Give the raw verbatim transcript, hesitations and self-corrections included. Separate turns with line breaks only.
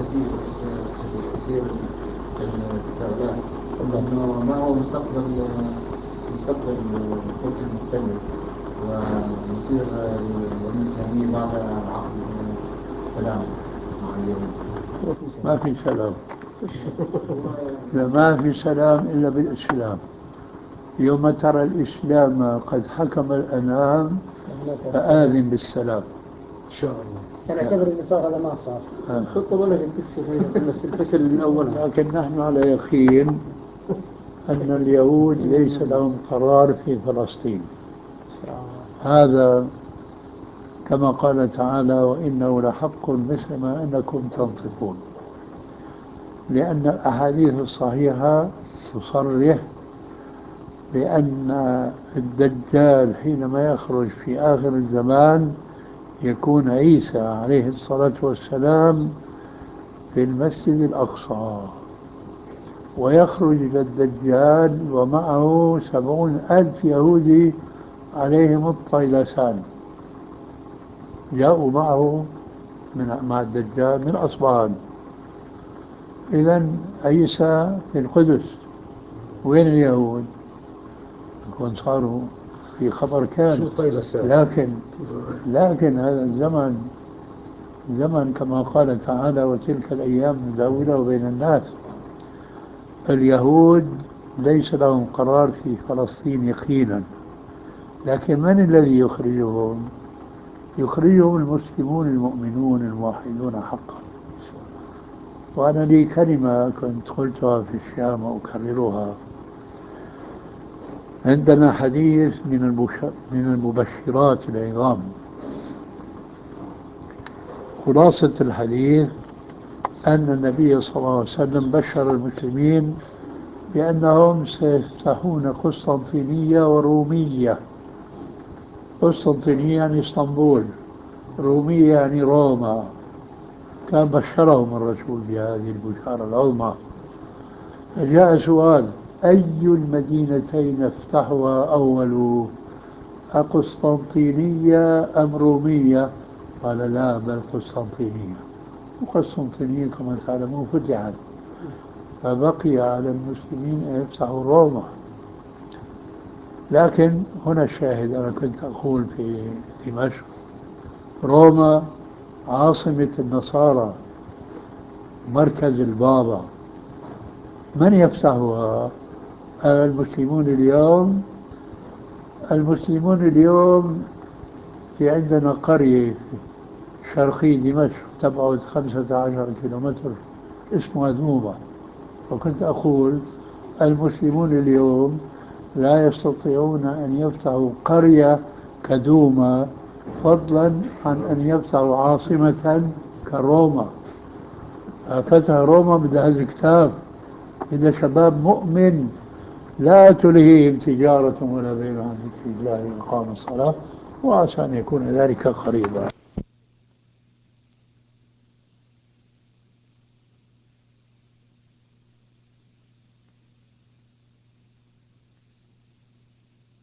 تسير كثير من التساؤلات إنه ما هو مستقبل مستقبل القدس المحتلة ومصير المسلمين بعد عقد السلام مع اليهود.
ما في سلام. لا، ما في سلام إلا بالإسلام. يوم ترى الإسلام قد حكم الأنام فآذن بالسلام
إن شاء الله.
كان اعتبر اللي صار هذا ما صار.
خطة ولا تكفي نفس الفشل من أول.
لكن نحن على يقين أن اليهود ليس لهم قرار في فلسطين. هذا كما قال تعالى: وإنه لحق مثل ما أنكم تنطقون. لأن الأحاديث الصحيحة تصرح بأن الدجال حينما يخرج في آخر الزمان يكون عيسى عليه الصلاة والسلام في المسجد الأقصى، ويخرج إلى الدجال ومعه سبعون ألف يهودي عليهم الطيلسان جاءوا معه من مع الدجال من أصبهان. إذن عيسى في القدس، وين اليهود؟ يكون صاروا في خبر كان. لكن لكن هذا الزمن زمن كما قال تعالى: وتلك الأيام نداولها بين الناس. اليهود ليس لهم قرار في فلسطين يقينا، لكن من الذي يخرجهم؟ يخرجهم المسلمون المؤمنون الموحدون حقا. وأنا لي كلمة كنت قلتها في الشام وأكررها: عندنا حديث من من المبشرات العظام. خلاصة الحديث أن النبي صلى الله عليه وسلم بشر المسلمين بأنهم سيفتحون قسطنطينية ورومية. قسطنطينية يعني اسطنبول، رومية يعني روما. كان بشرهم الرسول بهذه البشارة العظمى. فجاء سؤال: أي المدينتين افتحها أول، أقسطنطينية أم رومية؟ قال: لا، بل قسطنطينية. وقسطنطينية كما تعلمون فتحت، فبقي على المسلمين أن يفتحوا روما. لكن هنا الشاهد: أنا كنت أقول في دمشق روما عاصمة النصارى، مركز البابا. من يفتحها؟ المسلمون اليوم. المسلمون اليوم في عندنا قرية شرقي دمشق تبعد خمسة عشر كيلومتر اسمها ذوبة. وكنت أقول المسلمون اليوم لا يستطيعون أن يفتحوا قرية كدوما، فضلا عن أن يفتحوا عاصمة كروما. فتح روما بدها الكتاب، بدها شباب مؤمن لا تلهيهم تجارة ولا بيع عن ذكر الله وإقام الصلاة، وعسى أن يكون ذلك قريبا.